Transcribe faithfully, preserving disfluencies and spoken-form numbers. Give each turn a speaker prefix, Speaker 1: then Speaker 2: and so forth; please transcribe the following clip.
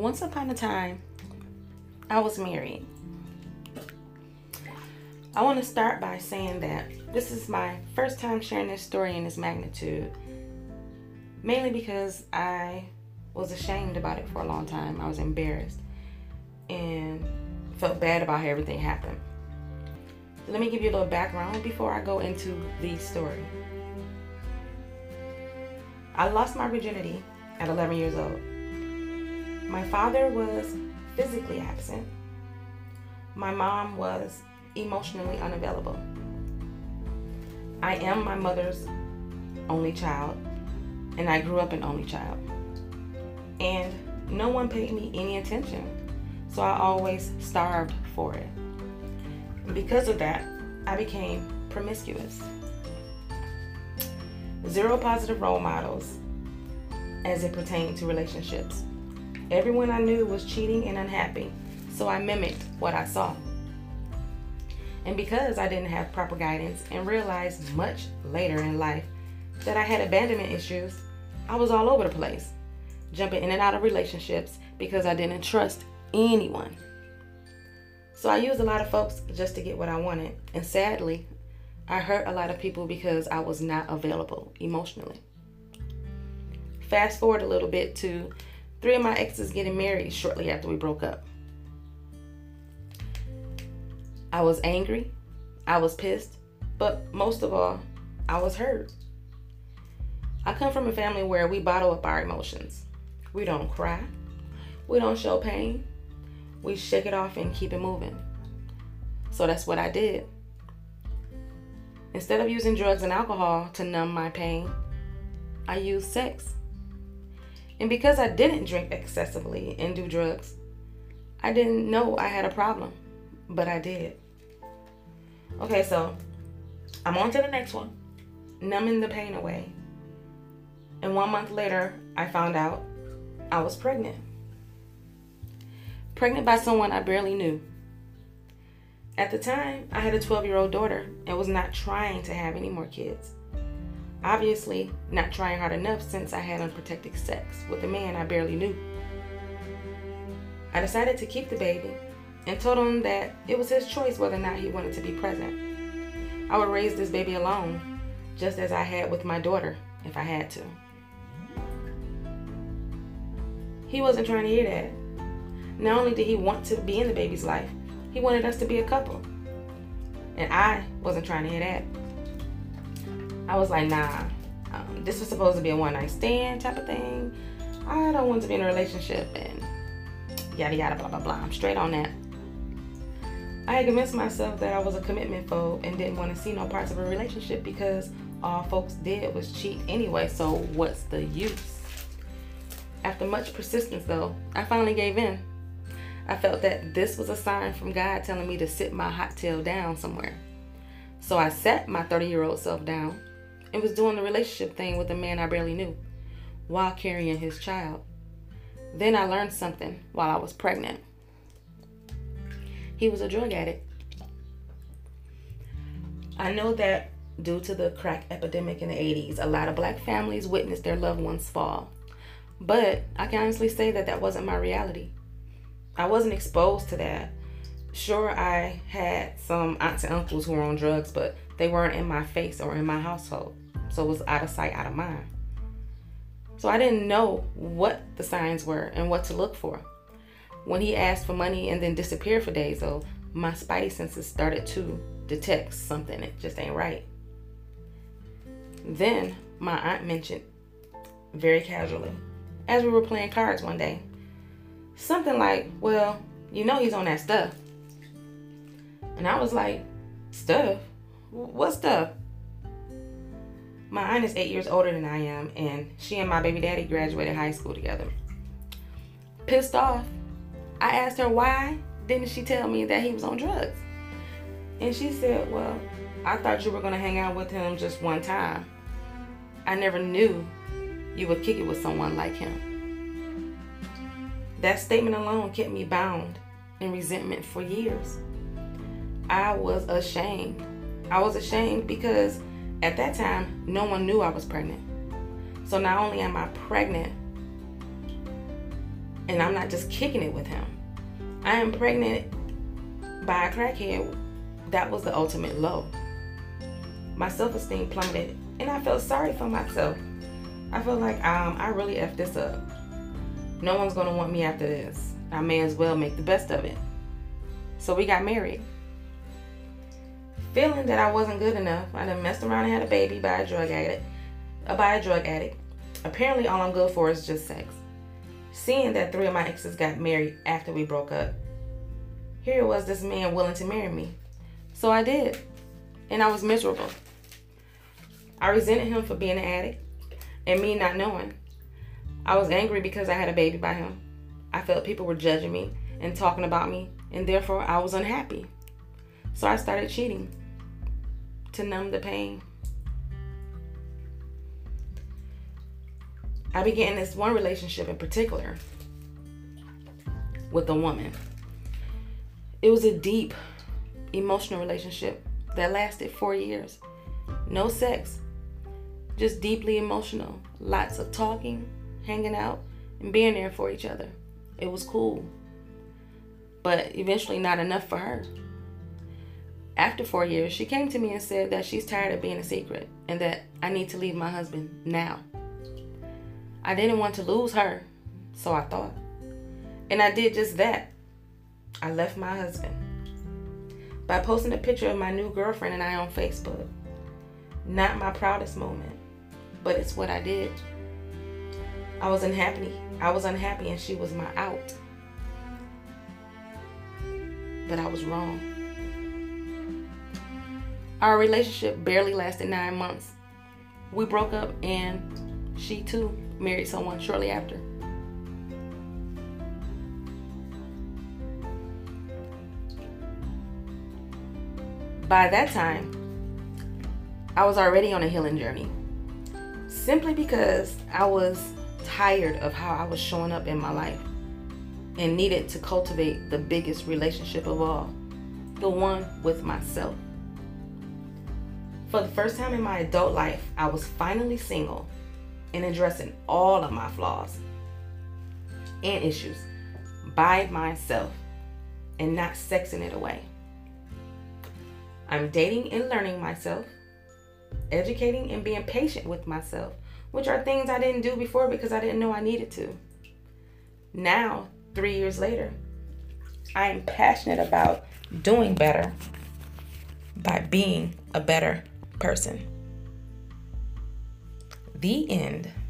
Speaker 1: Once upon a time, I was married. I want to start by saying that this is my first time sharing this story in this magnitude, mainly because I was ashamed about it for a long time. I was embarrassed and felt bad about how everything happened. So let me give you a little background before I go into the story. I lost my virginity at eleven years old. My father was physically absent. My mom was emotionally unavailable. I am my mother's only child, and I grew up an only child. And no one paid me any attention, so I always starved for it. And because of that, I became promiscuous. Zero positive role models as it pertained to relationships. Everyone I knew was cheating and unhappy, so I mimicked what I saw. And because I didn't have proper guidance and realized much later in life that I had abandonment issues, I was all over the place, jumping in and out of relationships because I didn't trust anyone. So I used a lot of folks just to get what I wanted, and sadly, I hurt a lot of people because I was not available emotionally. Fast forward a little bit to three of my exes getting married shortly after we broke up. I was angry, I was pissed, but most of all, I was hurt. I come from a family where we bottle up our emotions. We don't cry, we don't show pain, we shake it off and keep it moving. So that's what I did. Instead of using drugs and alcohol to numb my pain, I used sex. And because I didn't drink excessively and do drugs, I didn't know I had a problem, but I did. Okay, so I'm on to the next one, numbing the pain away. And one month later, I found out I was pregnant. Pregnant by someone I barely knew. At the time, I had a twelve-year-old daughter and was not trying to have any more kids. Obviously, not trying hard enough since I had unprotected sex with a man I barely knew. I decided to keep the baby and told him that it was his choice whether or not he wanted to be present. I would raise this baby alone, just as I had with my daughter, if I had to. He wasn't trying to hear that. Not only did he want to be in the baby's life, he wanted us to be a couple. And I wasn't trying to hear that. I was like, nah, um, this was supposed to be a one-night stand type of thing. I don't want to be in a relationship and yada yada blah blah blah. I'm straight on that. I had convinced myself that I was a commitment phobe and didn't want to see no parts of a relationship because all folks did was cheat anyway, so what's the use? After much persistence though, I finally gave in. I felt that this was a sign from God telling me to sit my hot tail down somewhere. So I sat my thirty-year-old self down and was doing the relationship thing with a man I barely knew while carrying his child. Then I learned something while I was pregnant. He was a drug addict. I know that due to the crack epidemic in the eighties, a lot of black families witnessed their loved ones fall. But I can honestly say that that wasn't my reality. I wasn't exposed to that. Sure, I had some aunts and uncles who were on drugs, but they weren't in my face or in my household. So it was out of sight, out of mind. So I didn't know what the signs were and what to look for. When he asked for money and then disappeared for days, though, my spidey senses started to detect something that just ain't right. Then my aunt mentioned, very casually, as we were playing cards one day, something like, well, you know he's on that stuff. And I was like, stuff? What stuff? My aunt is eight years older than I am, and she and my baby daddy graduated high school together. Pissed off, I asked her why didn't she tell me that he was on drugs? And she said, well, I thought you were going to hang out with him just one time. I never knew you would kick it with someone like him. That statement alone kept me bound in resentment for years. I was ashamed. I was ashamed because at that time, no one knew I was pregnant. So not only am I pregnant And I'm not just kicking it with him. I am pregnant by a crackhead. That was the ultimate low. My self-esteem plummeted, and I felt sorry for myself. I felt like um, I really effed this up. No one's gonna want me after this. I may as well make the best of it. So we got married. Feeling that I wasn't good enough, I done messed around and had a baby by a drug addict. Uh, by a drug addict. Apparently all I'm good for is just sex. Seeing that three of my exes got married after we broke up, here was this man willing to marry me. So I did. And I was miserable. I resented him for being an addict and me not knowing. I was angry because I had a baby by him. I felt people were judging me and talking about me, and therefore I was unhappy. So I started cheating to numb the pain. I began this one relationship in particular with a woman. It was a deep, emotional relationship that lasted four years. No sex, just deeply emotional. Lots of talking, hanging out, and being there for each other. It was cool, but eventually not enough for her. After four years, she came to me and said that she's tired of being a secret and that I need to leave my husband now. I didn't want to lose her, so I thought. And I did just that. I left my husband by posting a picture of my new girlfriend and I on Facebook. Not my proudest moment, but it's what I did. I was unhappy. I was unhappy and she was my out. But I was wrong. Our relationship barely lasted nine months. We broke up and she too married someone shortly after. By that time, I was already on a healing journey. Simply because I was tired of how I was showing up in my life and needed to cultivate the biggest relationship of all, the one with myself. For the first time in my adult life, I was finally single and addressing all of my flaws and issues by myself and not sexing it away. I'm dating and learning myself, educating and being patient with myself, which are things I didn't do before because I didn't know I needed to. Now, three years later, I am passionate about doing better by being a better person. The end.